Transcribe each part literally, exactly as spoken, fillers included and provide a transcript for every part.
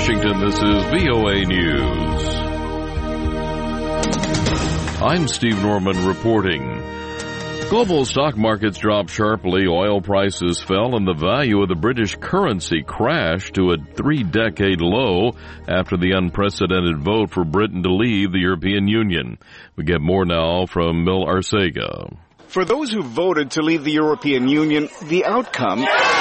Washington, this is V O A News. I'm Steve Norman reporting. Global stock markets dropped sharply, oil prices fell, and the value of the British currency crashed to a three-decade low after the unprecedented vote for Britain to leave the European Union. We get more now from Mil Arcega. For those who voted to leave the European Union, the outcome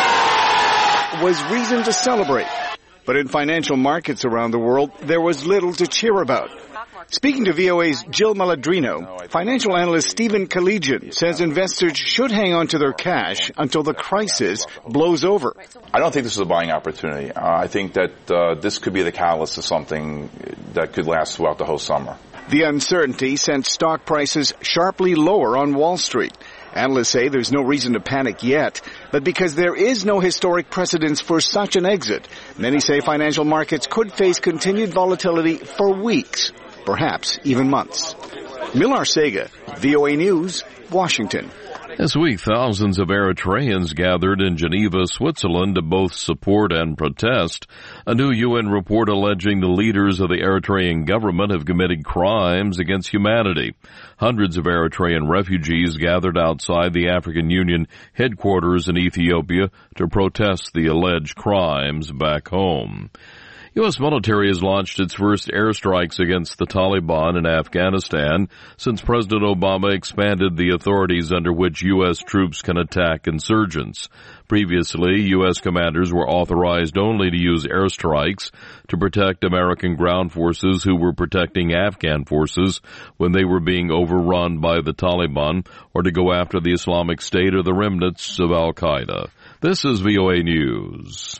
was reason to celebrate. But in financial markets around the world, there was little to cheer about. Speaking to V O A's Jill Maladrino, financial analyst Stephen Collegian says investors should hang on to their cash until the crisis blows over. I don't think this is a buying opportunity. Uh, I think that uh, this could be the catalyst to something that could last throughout the whole summer. The uncertainty sent stock prices sharply lower on Wall Street. Analysts say there's no reason to panic yet, but because there is no historic precedence for such an exit, many say financial markets could face continued volatility for weeks, perhaps even months. Mil Arcega, V O A News, Washington. This week, thousands of Eritreans gathered in Geneva, Switzerland to both support and protest a new U N report alleging the leaders of the Eritrean government have committed crimes against humanity. Hundreds of Eritrean refugees gathered outside the African Union headquarters in Ethiopia to protest the alleged crimes back home. U S military has launched its first airstrikes against the Taliban in Afghanistan since President Obama expanded the authorities under which U S troops can attack insurgents. Previously, U S commanders were authorized only to use airstrikes to protect American ground forces who were protecting Afghan forces when they were being overrun by the Taliban, or to go after the Islamic State or the remnants of Al-Qaeda. This is V O A News.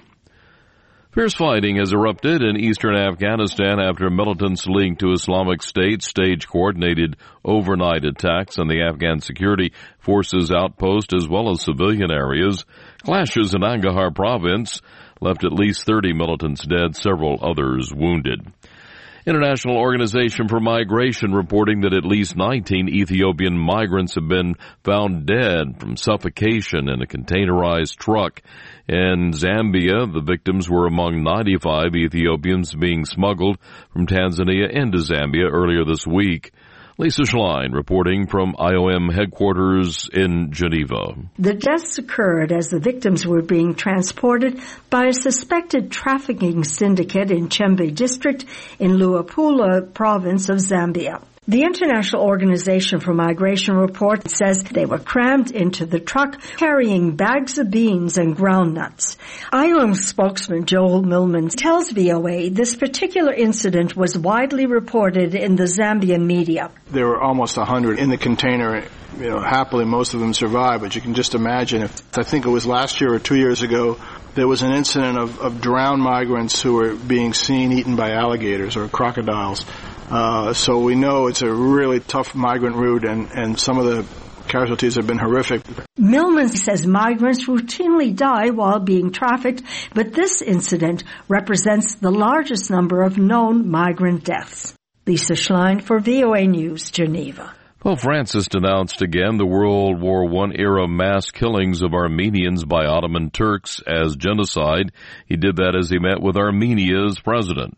Fierce fighting has erupted in eastern Afghanistan after militants linked to Islamic State staged coordinated overnight attacks on the Afghan security forces outpost as well as civilian areas. Clashes in Nangarhar province left at least thirty militants dead, several others wounded. International Organization for Migration reporting that at least nineteen Ethiopian migrants have been found dead from suffocation in a containerized truck. In Zambia, the victims were among ninety-five Ethiopians being smuggled from Tanzania into Zambia earlier this week. Lisa Schlein reporting from I O M headquarters in Geneva. The deaths occurred as the victims were being transported by a suspected trafficking syndicate in Chembe district in Luapula province of Zambia. The International Organization for Migration report says they were crammed into the truck carrying bags of beans and groundnuts. I O M spokesman Joel Millman tells V O A this particular incident was widely reported in the Zambian media. There were almost a hundred in the container. You know, happily most of them survived, but you can just imagine if, I think it was last year or two years ago, there was an incident of, of drowned migrants who were being seen eaten by alligators or crocodiles. Uh, so we know it's a really tough migrant route, and, and some of the casualties have been horrific. Millman says migrants routinely die while being trafficked, but this incident represents the largest number of known migrant deaths. Lisa Schlein for V O A News, Geneva. Pope Francis denounced again the World War One era mass killings of Armenians by Ottoman Turks as genocide. He did that as he met with Armenia's president.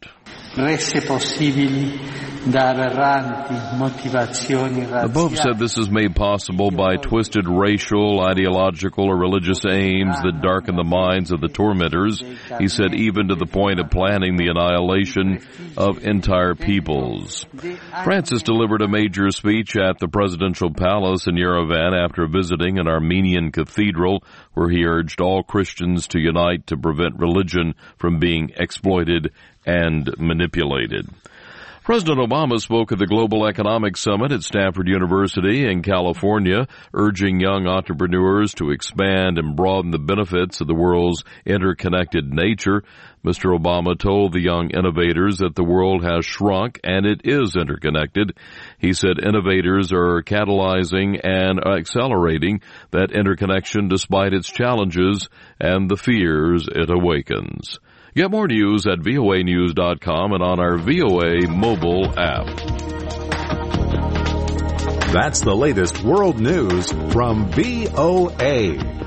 The Pope said this is made possible by twisted racial, ideological, or religious aims that darken the minds of the tormentors. He said even to the point of planning the annihilation of entire peoples. Francis delivered a major speech at the presidential palace in Yerevan after visiting an Armenian cathedral where he urged all Christians to unite to prevent religion from being exploited and manipulated. President Obama spoke at the Global Economic Summit at Stanford University in California, urging young entrepreneurs to expand and broaden the benefits of the world's interconnected nature. Mister Obama told the young innovators that the world has shrunk and it is interconnected. He said innovators are catalyzing and accelerating that interconnection despite its challenges and the fears it awakens. Get more news at V O A news dot com and on our V O A mobile app. That's the latest world news from V O A.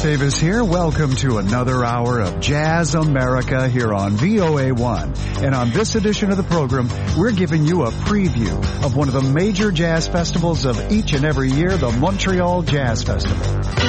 Davis here. Welcome to another hour of Jazz America here on V O A one. And on this edition of the program, we're giving you a preview of one of the major jazz festivals of each and every year, the Montreal Jazz Festival.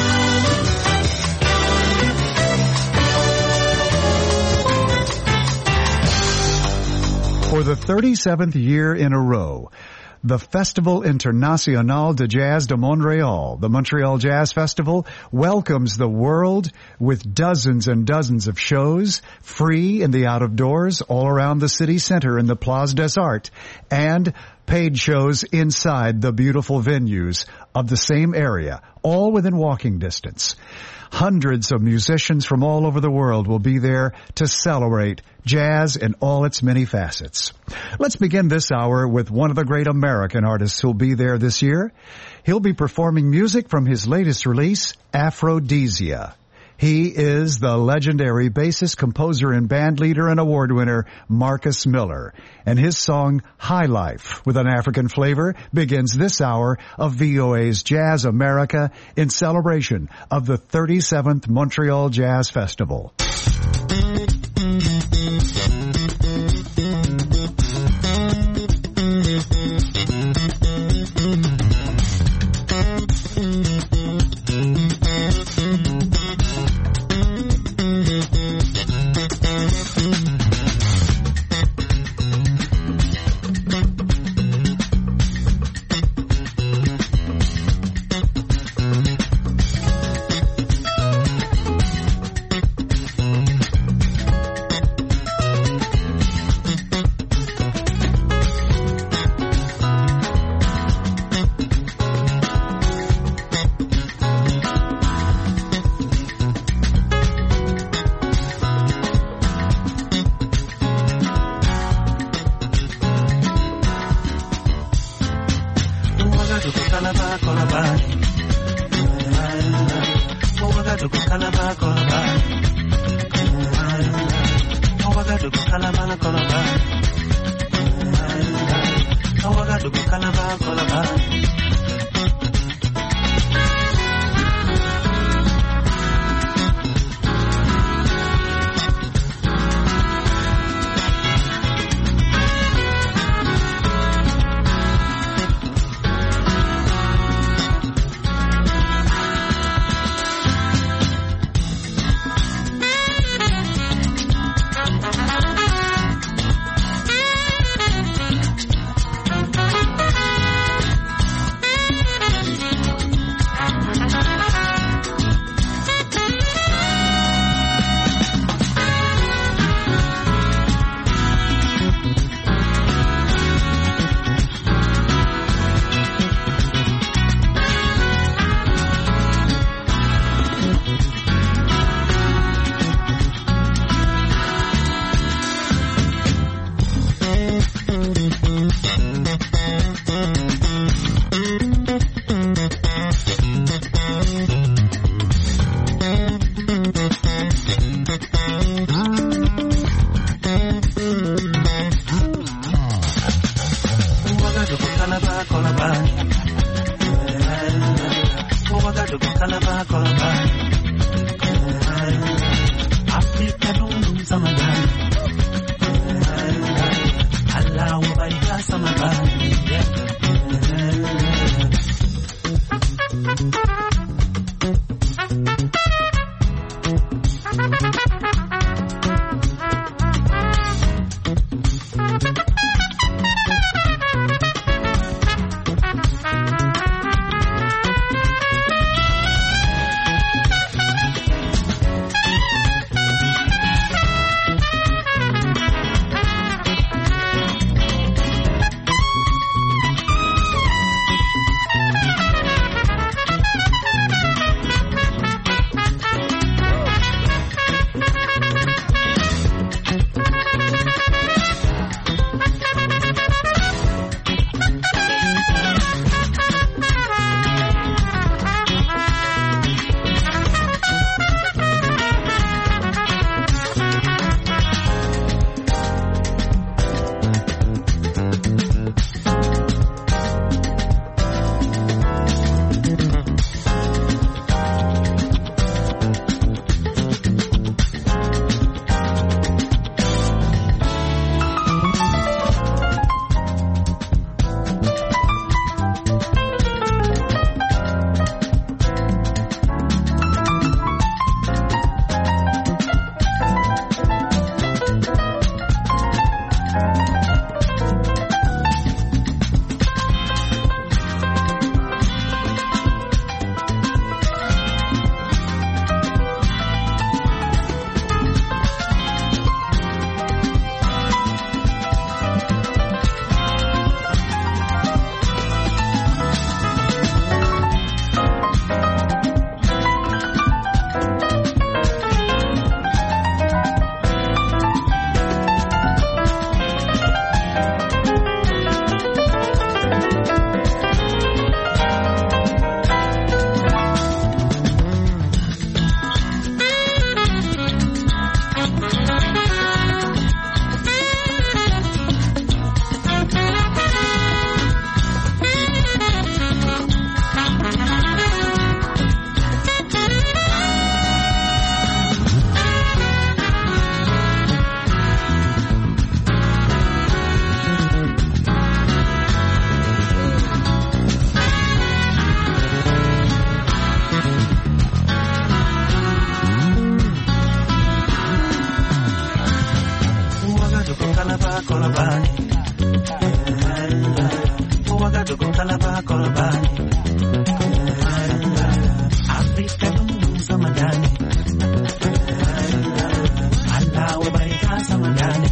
For the thirty-seventh year in a row, the Festival International de Jazz de Montréal, the Montreal Jazz Festival, welcomes the world with dozens and dozens of shows, free in the out-of-doors, all around the city center in the Place des Arts, and paid shows inside the beautiful venues of the same area, all within walking distance. Hundreds of musicians from all over the world will be there to celebrate jazz in all its many facets. Let's begin this hour with one of the great American artists who'll be there this year. He'll be performing music from his latest release, Aphrodisia. He is the legendary bassist, composer, and band leader and award winner, Marcus Miller. And his song, High Life, with an African flavor, begins this hour of V O A's Jazz America in celebration of the thirty-seventh Montreal Jazz Festival. Kolobani. Ouagadougou, Calabar, Kolobani. Africa, Dum Samadani. Allah, Wabarika, Samadani.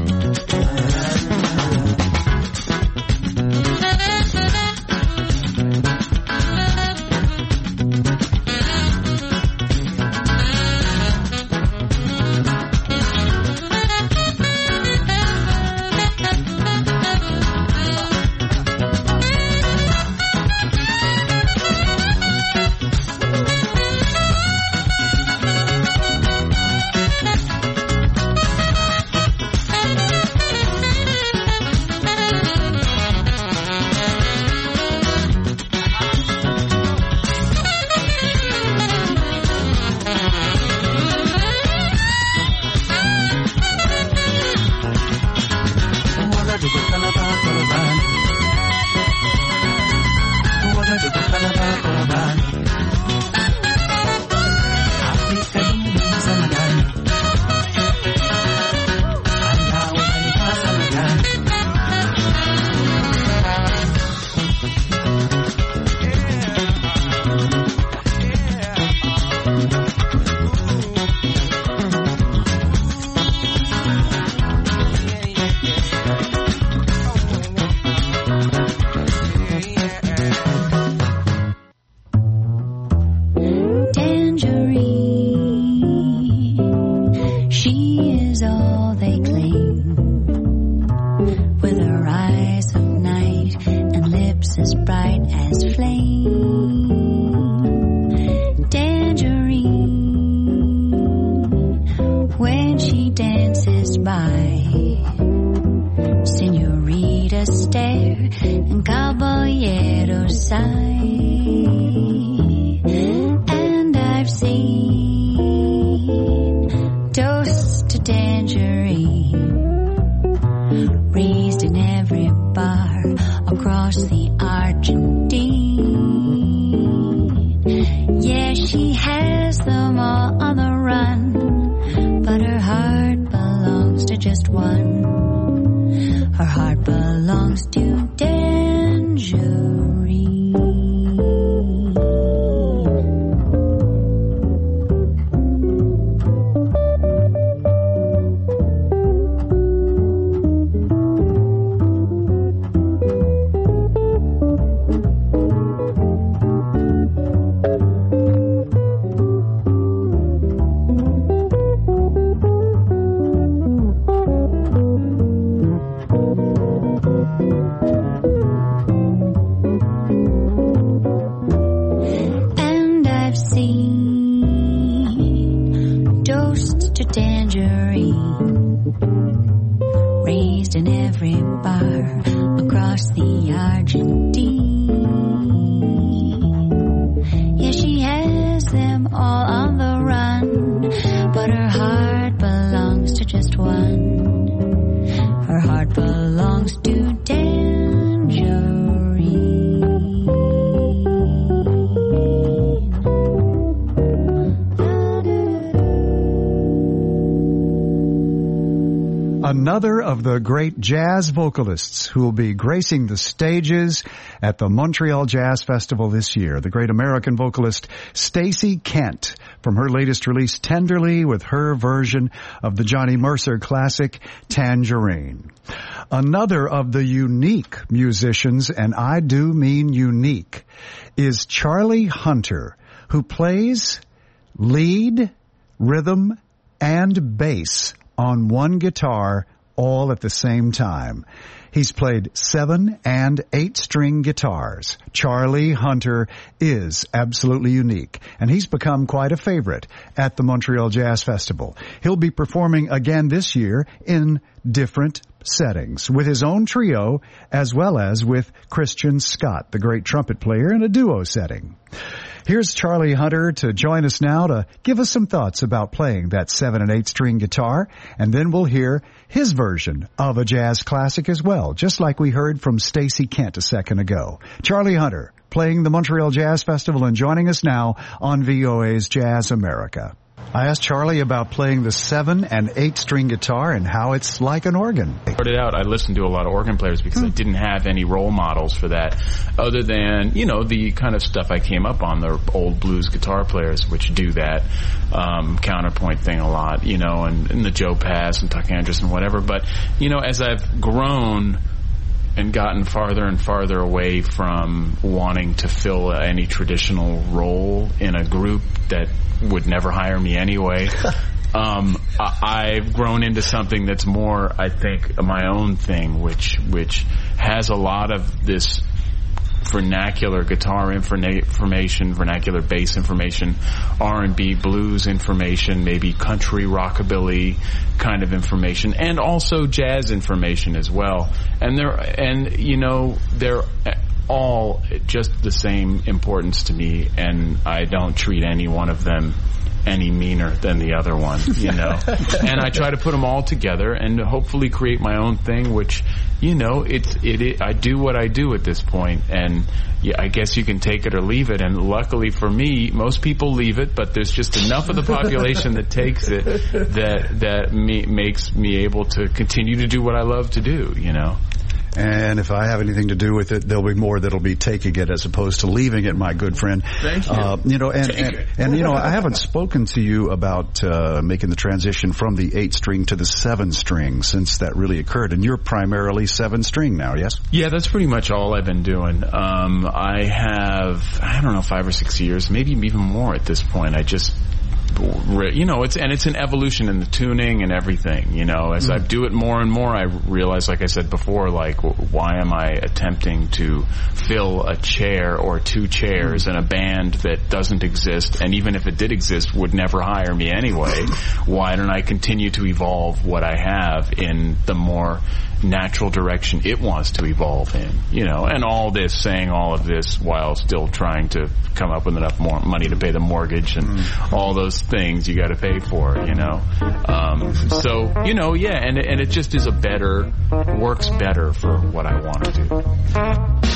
Another of the great jazz vocalists who will be gracing the stages at the Montreal Jazz Festival this year, the great American vocalist Stacey Kent, from her latest release Tenderly, with her version of the Johnny Mercer classic Tangerine. Another of the unique musicians, and I do mean unique, is Charlie Hunter, who plays lead, rhythm, and bass on one guitar all at the same time. He's played seven and eight string guitars. Charlie Hunter is absolutely unique, and he's become quite a favorite at the Montreal Jazz Festival. He'll be performing again this year in different settings with his own trio as well as with Christian Scott, the great trumpet player, in a duo setting. Here's Charlie Hunter to join us now to give us some thoughts about playing that seven and eight string guitar, and then we'll hear his version of a jazz classic as well, just like we heard from Stacey Kent a second ago. Charlie Hunter playing the Montreal Jazz Festival and joining us now on V O A's Jazz America. I asked Charlie about playing the seven and eight string guitar and how it's like an organ. Started out, I listened to a lot of organ players because I didn't have any role models for that other than, you know, the kind of stuff I came up on, the old blues guitar players, which do that um, counterpoint thing a lot, you know, and, and the Joe Pass and Tuck Andrus and whatever. But, you know, as I've grown and gotten farther and farther away from wanting to fill any traditional role in a group that would never hire me anyway. um, I, I've grown into something that's more, I think, my own thing, which which has a lot of this vernacular guitar information, vernacular bass information, R and B, blues information, maybe country, rockabilly kind of information, and also jazz information as well. And they're, and you know, they're all just the same importance to me, and I don't treat any one of them any meaner than the other one, you know. And I try to put them all together and hopefully create my own thing, which, you know, it's it, it I do what I do at this point, and yeah, I guess you can take it or leave it. And luckily for me, most people leave it, but there's just enough of the population that takes it that that me, makes me able to continue to do what I love to do, you know. And if I have anything to do with it, there'll be more that'll be taking it as opposed to leaving it, my good friend. Thank you. Uh, you know, and, and, and, you know, I haven't spoken to you about uh, making the transition from the eight string to the seven string since that really occurred. And you're primarily seven string now, yes? Yeah, that's pretty much all I've been doing. Um, I have, I don't know, five or six years, maybe even more at this point. I just... You know, it's and it's an evolution in the tuning and everything. You know, as mm. I do it more and more, I realize, like I said before, like why am I attempting to fill a chair or two chairs mm. in a band that doesn't exist, and even if it did exist, would never hire me anyway? Why don't I continue to evolve what I have in the more natural direction it wants to evolve in? You know, and all this, saying all of this while still trying to come up with enough more money to pay the mortgage and mm. all those things you got to pay for, you know. Um, so, you know, yeah, and and it just is a better, works better for what I want to do.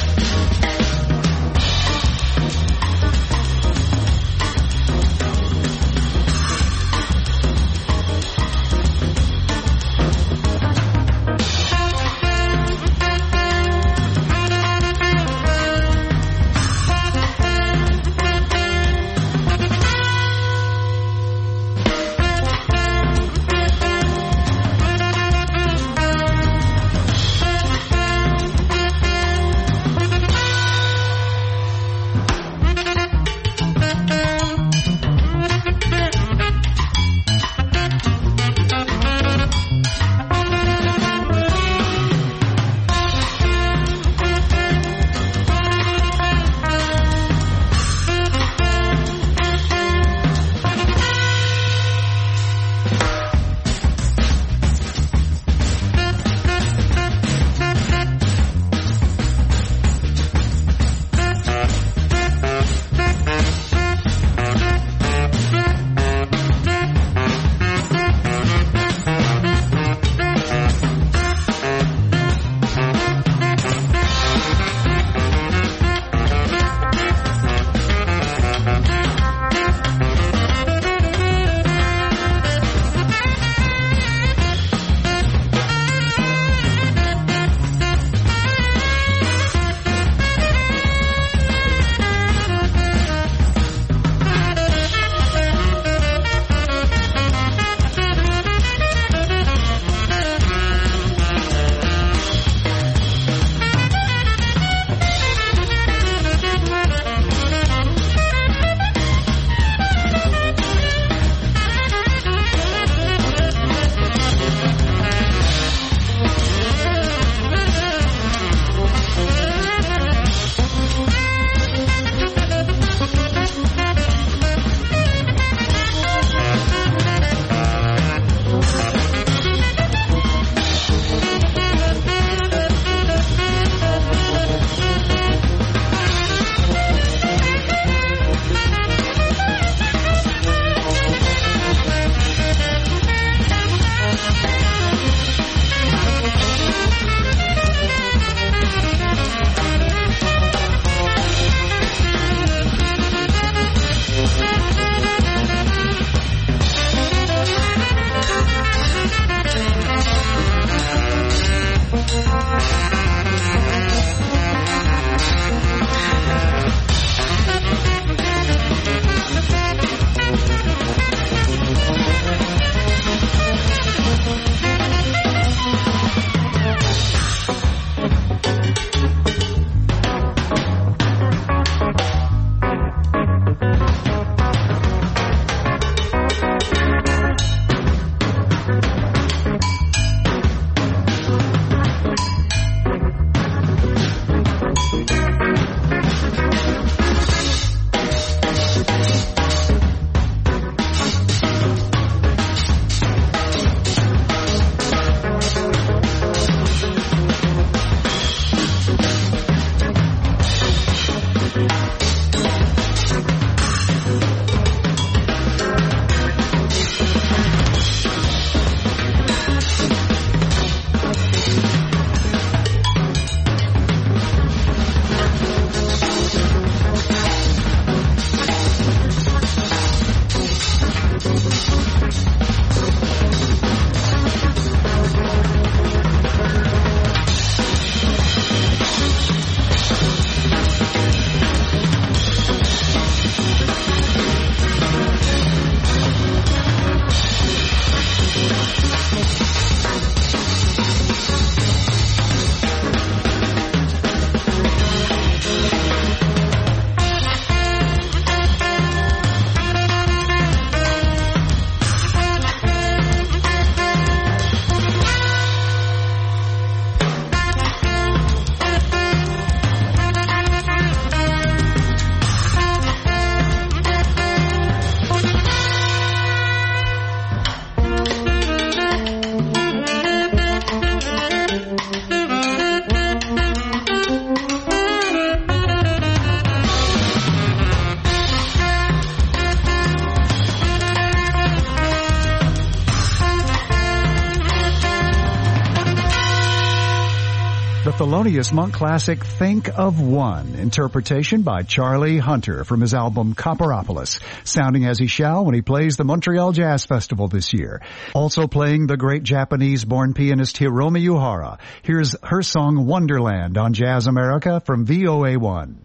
Thelonious Monk classic Think of One, interpretation by Charlie Hunter from his album Copperopolis, sounding as he shall when he plays the Montreal Jazz Festival this year. Also playing the great Japanese-born pianist Hiromi Uhara. Here's her song Wonderland on Jazz America from V O A one.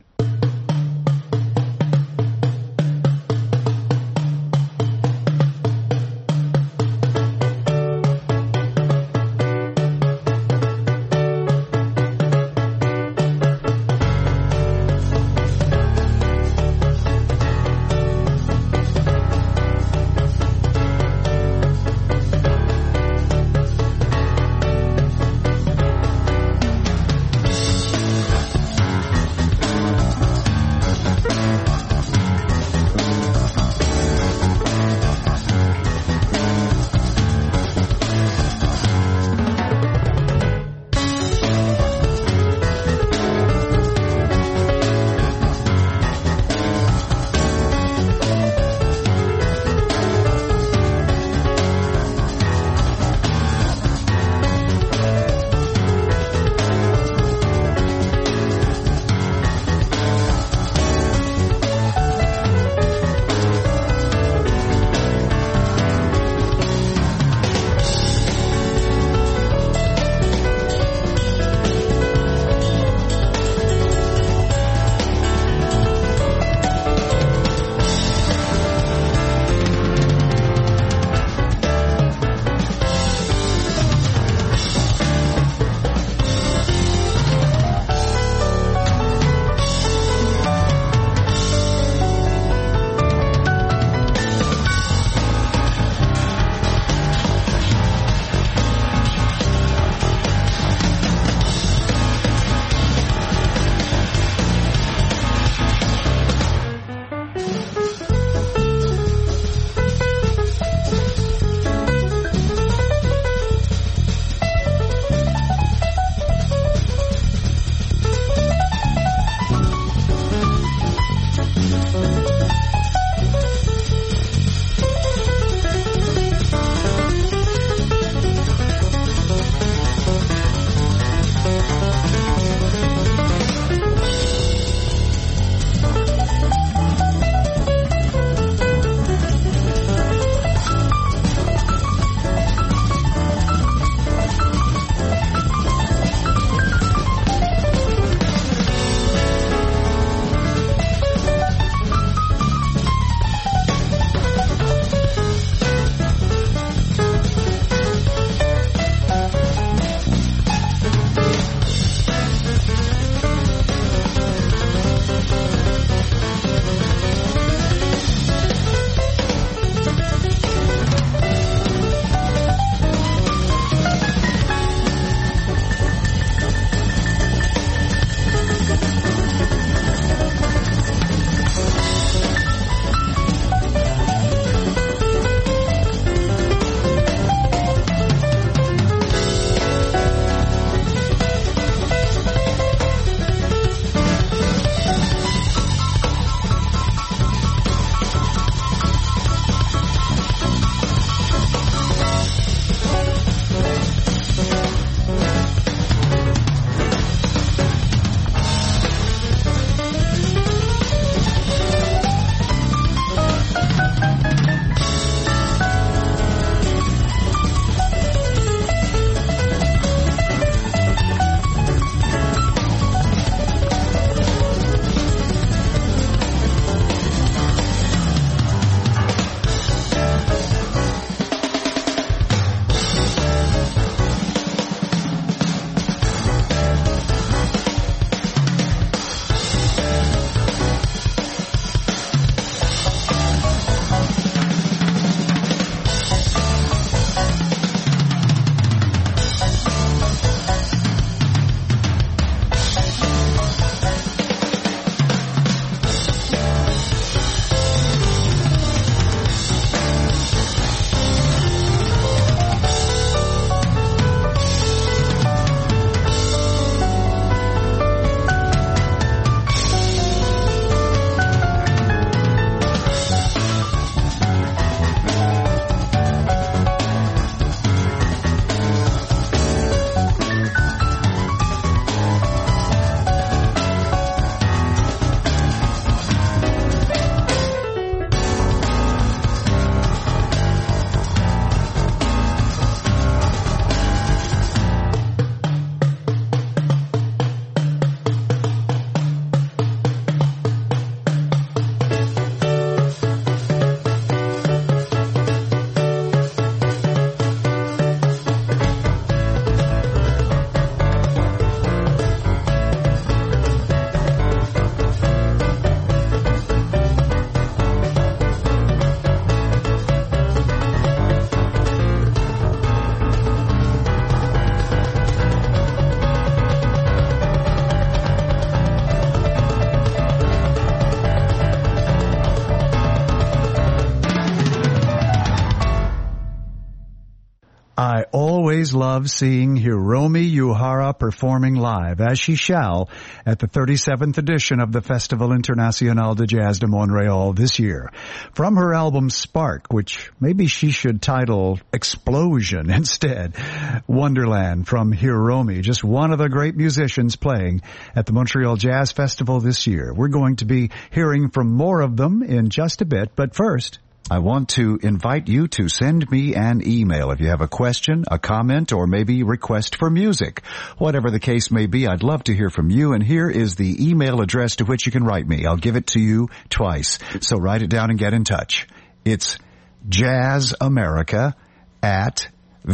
I always love seeing Hiromi Yuhara performing live, as she shall, at the thirty-seventh edition of the Festival International de Jazz de Montreal this year. From her album Spark, which maybe she should title Explosion instead, Wonderland from Hiromi, just one of the great musicians playing at the Montreal Jazz Festival this year. We're going to be hearing from more of them in just a bit, but first, I want to invite you to send me an email if you have a question, a comment, or maybe request for music. Whatever the case may be, I'd love to hear from you, and here is the email address to which you can write me. I'll give it to you twice, so write it down and get in touch. It's jazzamerica at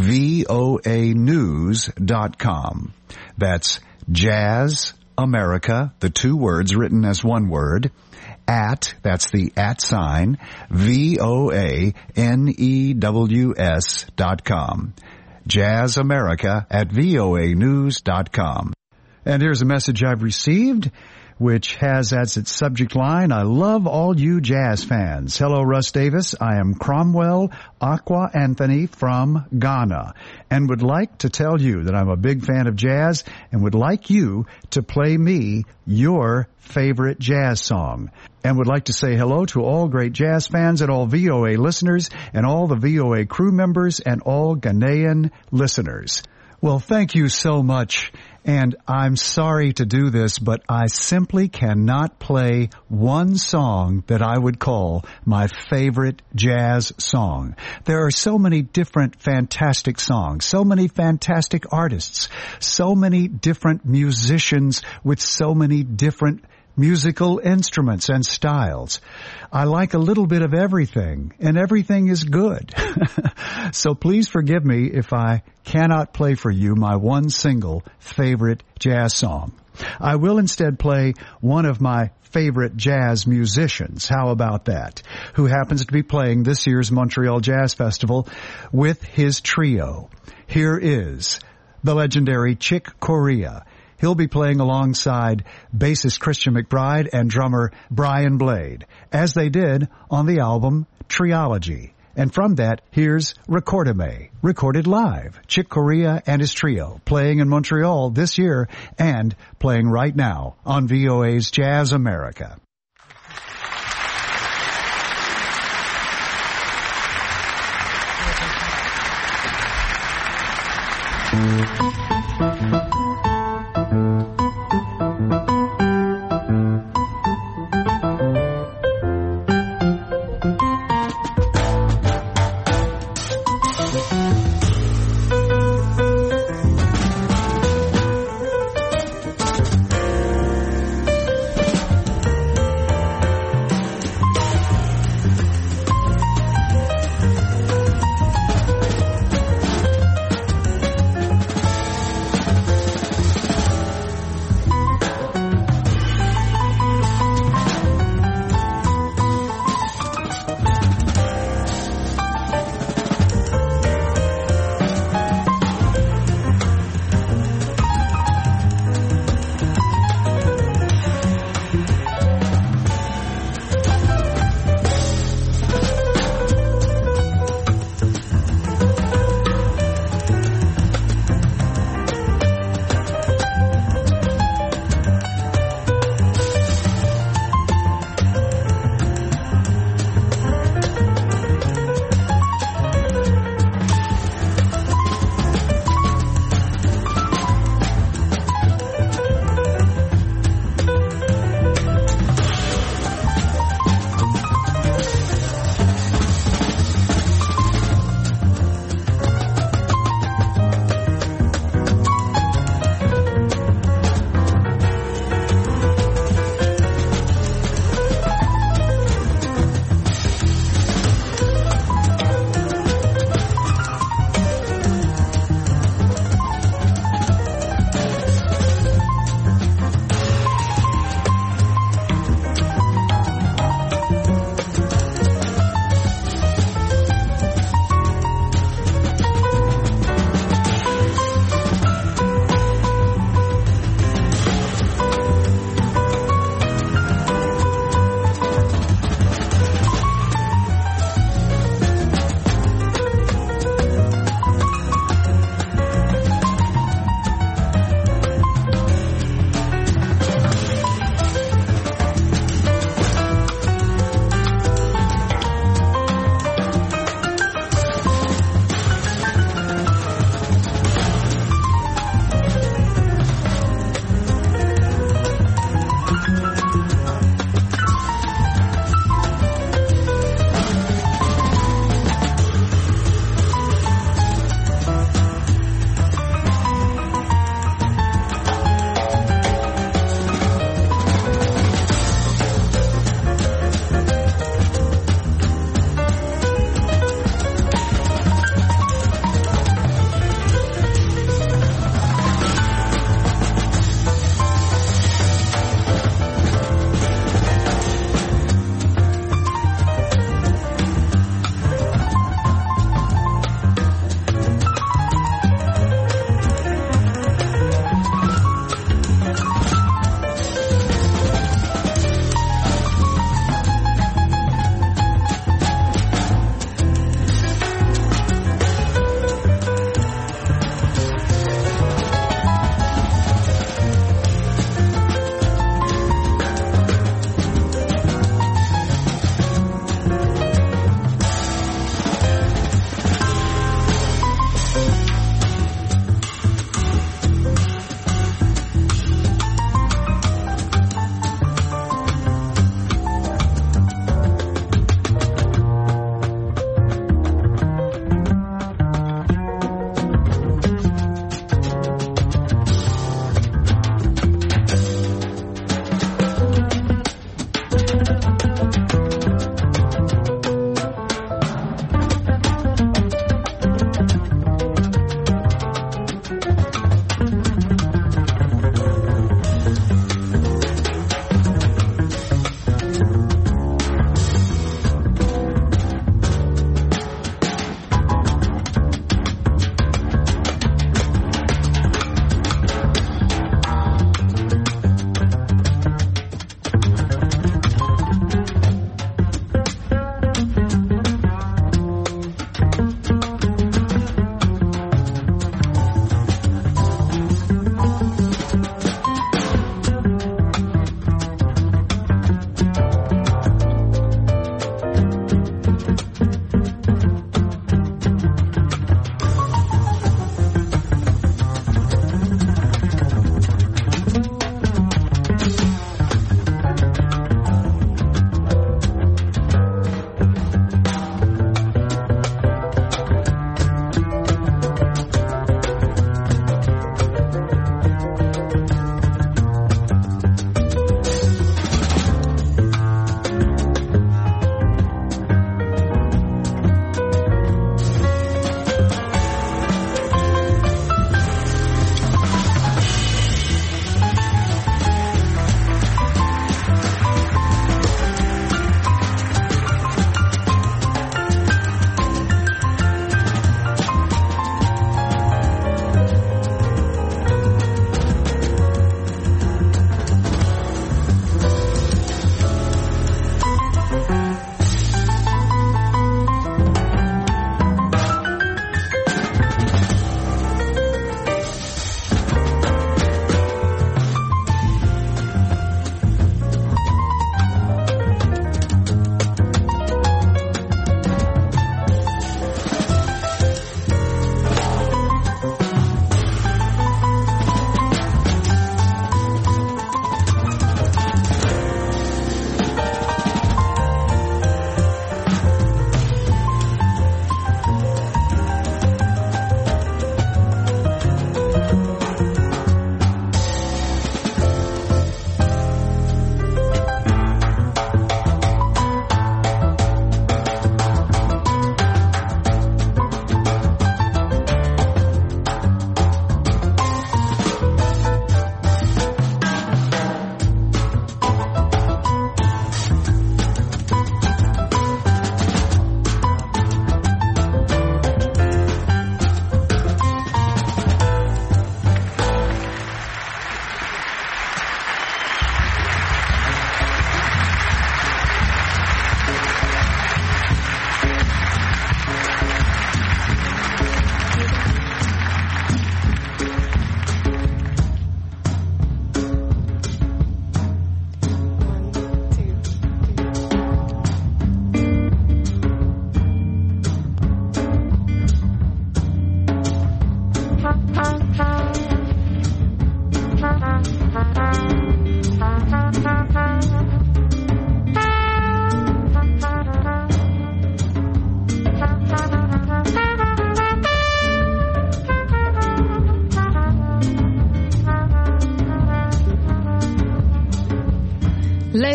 voa news dot com. That's jazzamerica, the two words written as one word, at, that's the at sign, V O A N E W S dot com. jazzamerica at V O A news dot com. And here's a message I've received, which has as its subject line, I love all you jazz fans. Hello, Russ Davis. I am Cromwell Aqua Anthony from Ghana and would like to tell you that I'm a big fan of jazz and would like you to play me your favorite jazz song. And would like to say hello to all great jazz fans and all V O A listeners and all the V O A crew members and all Ghanaian listeners. Well, thank you so much. And I'm sorry to do this, but I simply cannot play one song that I would call my favorite jazz song. There are so many different fantastic songs, so many fantastic artists, so many different musicians with so many different musical instruments and styles. I like a little bit of everything, and everything is good. So please forgive me if I cannot play for you my one single favorite jazz song. I will instead play one of my favorite jazz musicians. How about that? Who happens to be playing this year's Montreal Jazz Festival with his trio. Here is the legendary Chick Corea. He'll be playing alongside bassist Christian McBride and drummer Brian Blade, as they did on the album Triology. And from that, here's Recordame, recorded live. Chick Corea and his trio, playing in Montreal this year and playing right now on V O A's Jazz America.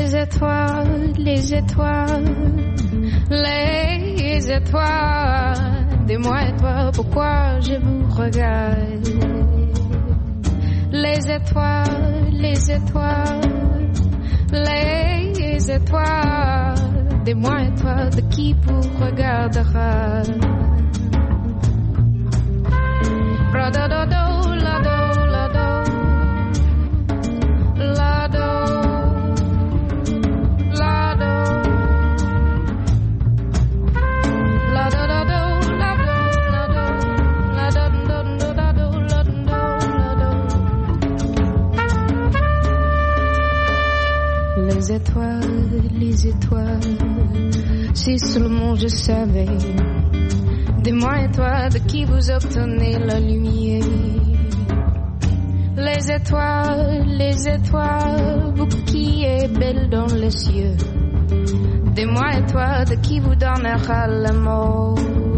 Les étoiles, les étoiles, les étoiles. Dis-moi et toi pourquoi je vous regarde. Les étoiles, les étoiles, les étoiles. Dis-moi et toi de qui vous regardera. Ra-da-da-do, la-do, la-do, la-do. Les étoiles, les étoiles, si seulement je savais, dis-moi et toi de qui vous obtenez la lumière. Les étoiles, les étoiles, vous qui êtes belle dans les cieux, dis-moi et toi de qui vous donnera la mort.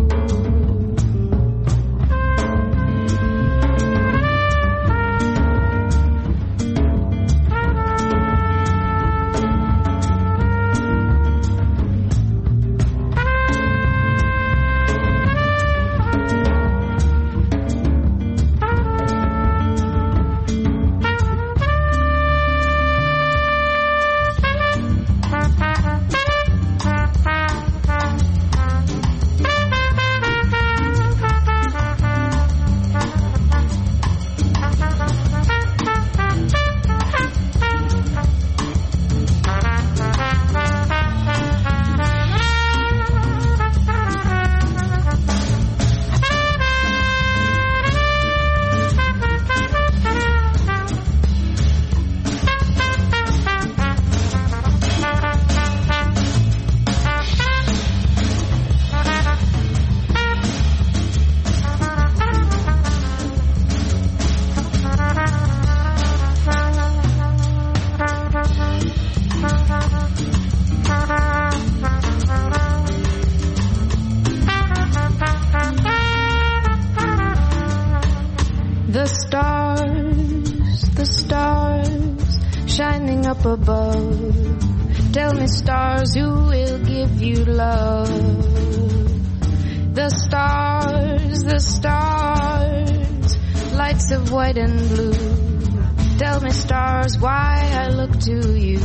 White and blue, tell me stars why I look to you.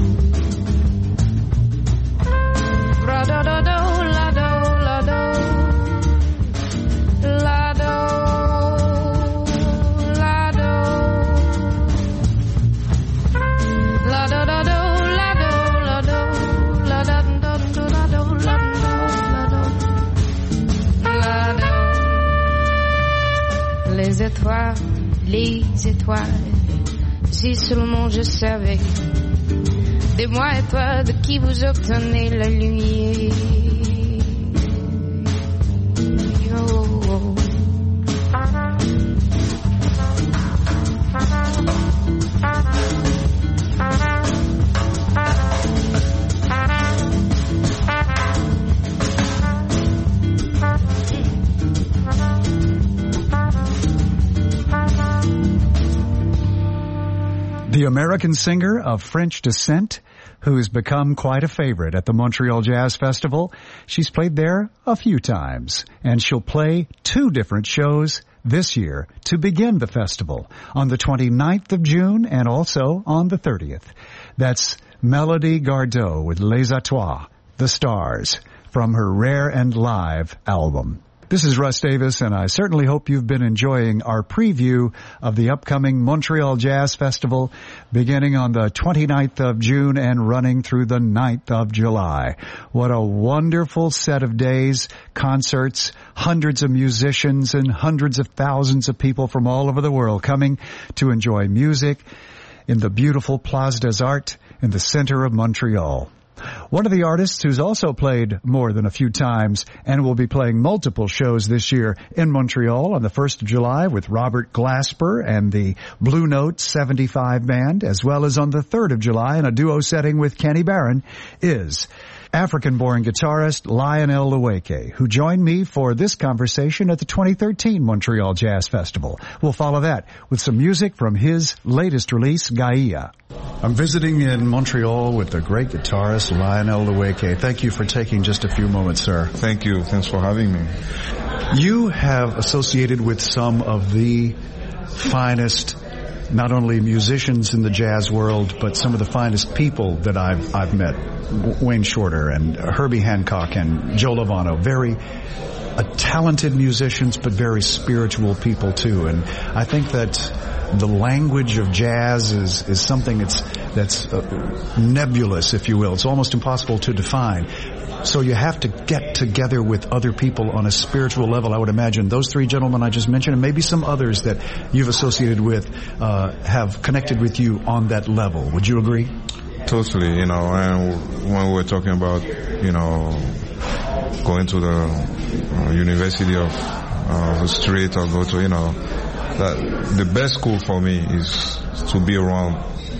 Ra do do do la do la do la do la do la do do do la do la do la do do do la do la do la do. Les étoiles, les étoiles, si seulement je savais, dis-moi et toi de qui vous obtenez la lumière. Oh, oh. The American singer of French descent, who has become quite a favorite at the Montreal Jazz Festival. She's played there a few times, and she'll play two different shows this year to begin the festival, on the twenty-ninth of June and also on the thirtieth. That's Melody Gardot with Les Étoiles, The Stars, from her Rare and Live album. This is Russ Davis, and I certainly hope you've been enjoying our preview of the upcoming Montreal Jazz Festival, beginning on the twenty-ninth of June and running through the ninth of July. What a wonderful set of days, concerts, hundreds of musicians, and hundreds of thousands of people from all over the world coming to enjoy music in the beautiful Place des Arts in the center of Montreal. One of the artists who's also played more than a few times and will be playing multiple shows this year in Montreal on the first of July with Robert Glasper and the Blue Note seventy-five Band, as well as on the third of July in a duo setting with Kenny Barron, is African-born guitarist Lionel Loueke, who joined me for this conversation at the twenty thirteen Montreal Jazz Festival. We'll follow that with some music from his latest release, Gaia. I'm visiting in Montreal with the great guitarist Lionel Loueke. Thank you for taking just a few moments, sir. Thank you. Thanks for having me. You have associated with some of the finest, not only musicians in the jazz world, but some of the finest people that I've I've met. Wayne Shorter and Herbie Hancock and Joe Lovano. Very uh, talented musicians, but very spiritual people too. And I think that the language of jazz is is something that's that's uh, nebulous, if you will. It's almost impossible to define. So you have to get together with other people on a spiritual level. I would imagine those three gentlemen I just mentioned, and maybe some others that you've associated with, uh, have connected with you on that level. Would you agree? Totally, you know, and when we were talking about, you know, going to the uh, University of uh, the Street or go to, you know, that the best school for me is to be around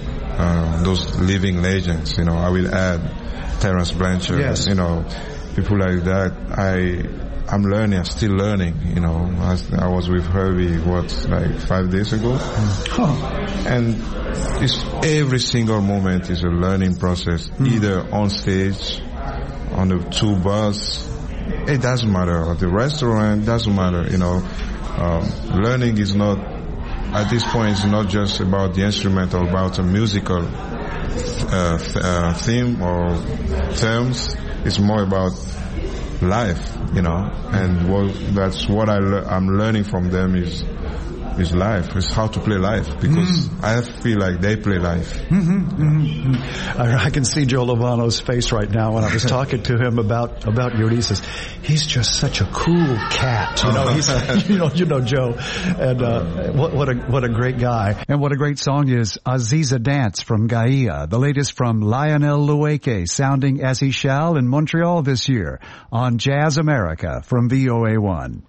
uh, those living legends. You know, I will add Terence Blanchard, yes. You know, people like that. I, I'm learning, I'm still learning, you know. I, I was with Herbie, what, like five days ago? Huh. And it's, every single moment is a learning process, mm. either on stage, on the two bus, it doesn't matter. At the restaurant, doesn't matter, you know. Um, learning is not, at this point, it's not just about the instrument or about a musical Uh, th- uh, theme or terms. It's more about life, you know, and what, that's what I le- I'm learning from them is is life. It's how to play life, because mm. I feel like they play life. Mm-hmm, mm-hmm. I, I can see Joe Lovano's face right now when I was talking to him about about Ulysses. He's just such a cool cat, you know. He's you know you know Joe, and uh, what what a what a great guy, and what a great song is Aziza Dance from Gaia, the latest from Lionel Loueke, sounding as he shall in Montreal this year on Jazz America from V O A one.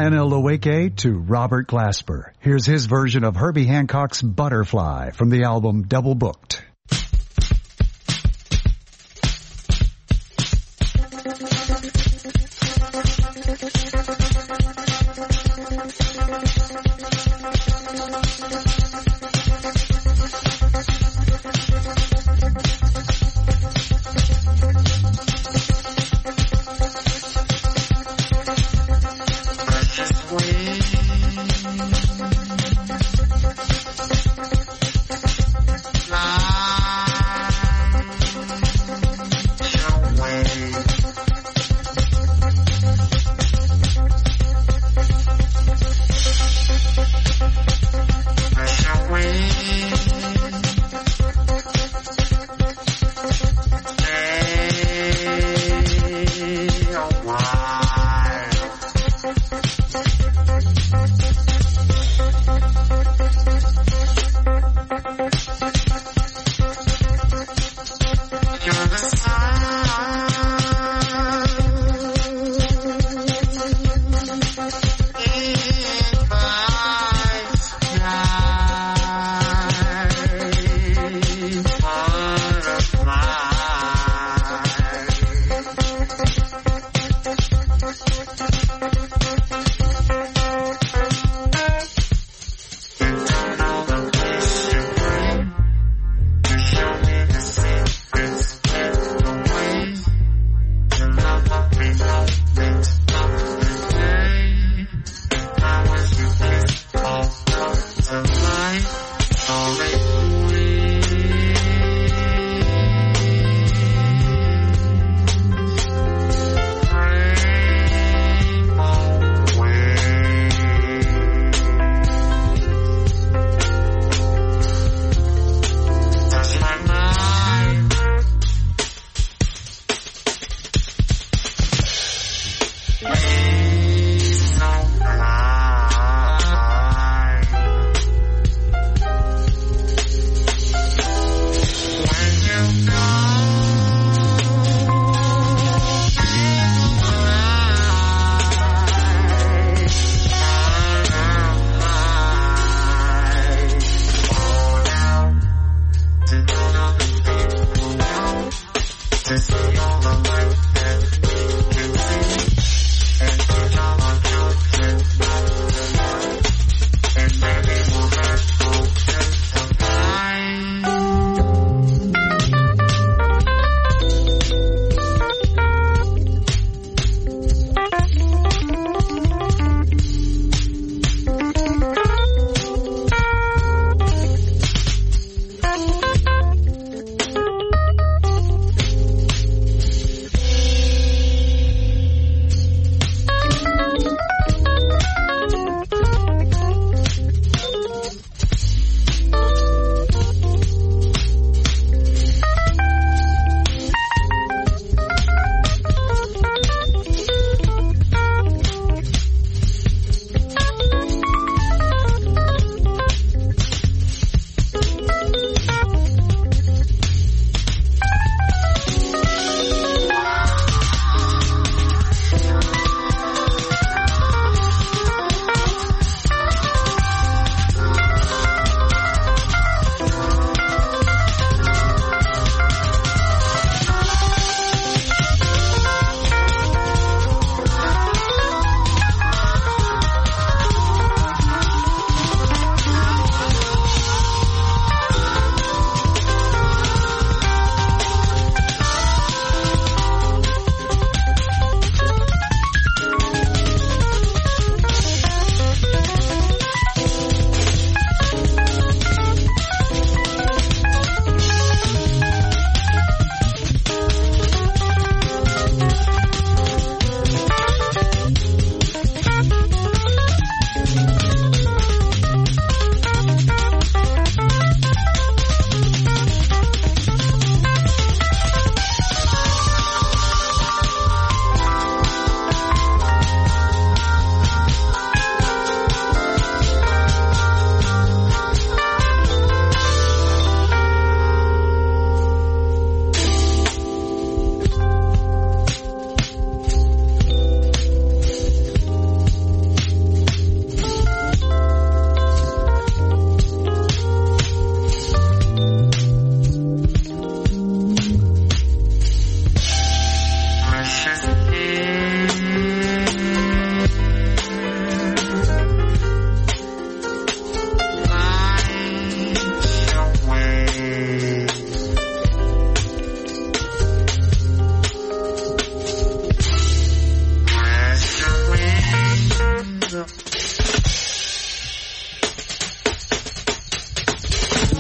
Lionel Loeke to Robert Glasper. Here's his version of Herbie Hancock's Butterfly from the album Double Booked. Away.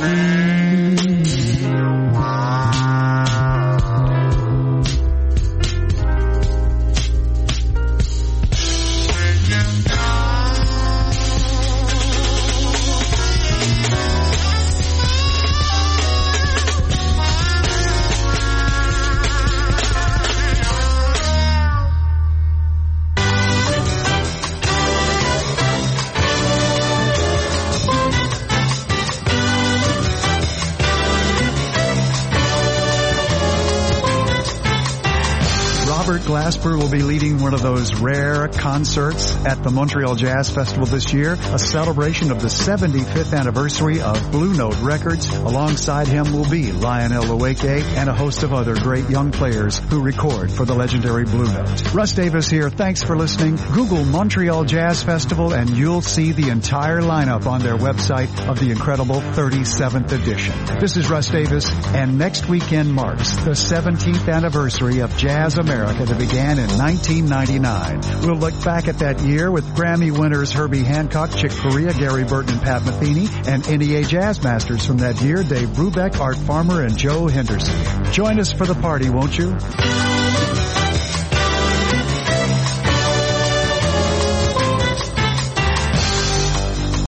Glasper will be leading one of those rare concerts at the Montreal Jazz Festival this year, a celebration of the seventy-fifth anniversary of Blue Note Records. Alongside him will be Lionel Loueke and a host of other great young players who record for the legendary Blue Note. Russ Davis here. Thanks for listening. Google Montreal Jazz Festival and you'll see the entire lineup on their website of the incredible thirty-seventh edition. This is Russ Davis, and next weekend marks the seventeenth anniversary of Jazz America that began in nineteen ninety-nine. We'll look back at that year with Grammy winners Herbie Hancock, Chick Corea, Gary Burton, and Pat Metheny, and N E A Jazz Masters from that year, Dave Brubeck, Art Farmer, and Joe Henderson. Join us for the party, won't you?